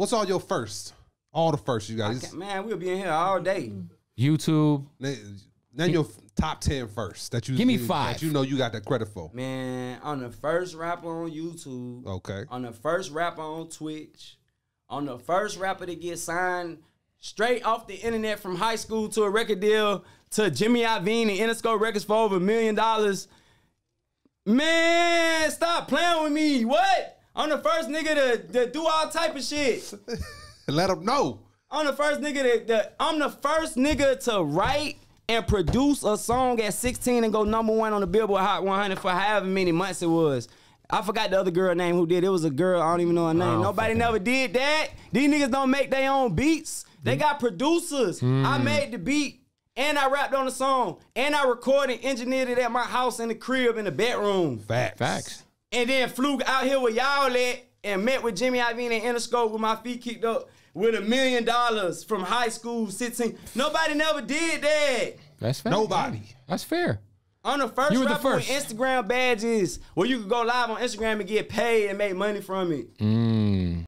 What's all your first? All the first you got. Man, we'll be in here all day. YouTube. Name your top 10 first that you give me 5 that you know you got the credit for. Man, on the first rapper on YouTube. Okay. On the first rapper on Twitch. On the first rapper to get signed straight off the internet from high school to a record deal to Jimmy Iovine and Interscope Records for over $1 million. Man, stop playing with me. What? I'm the first nigga to do all type of shit. Let them know. I'm the first nigga I'm the first nigga to write and produce a song at 16 and go #1 on the Billboard Hot 100 for however many months it was. I forgot the other girl name who did. It was a girl. I don't even know her name. Nobody never did that. These niggas don't make their own beats. They got producers. I made the beat and I rapped on the song and I recorded and engineered it at my house in the crib in the bedroom. Facts. And then flew out here with y'all at and met with Jimmy Iovine and Interscope with my feet kicked up with $1 million from high school 16. Nobody never did that. That's fair. Nobody. That's fair. I'm the first rapper with Instagram badges where you could go live on Instagram and get paid and make money from it.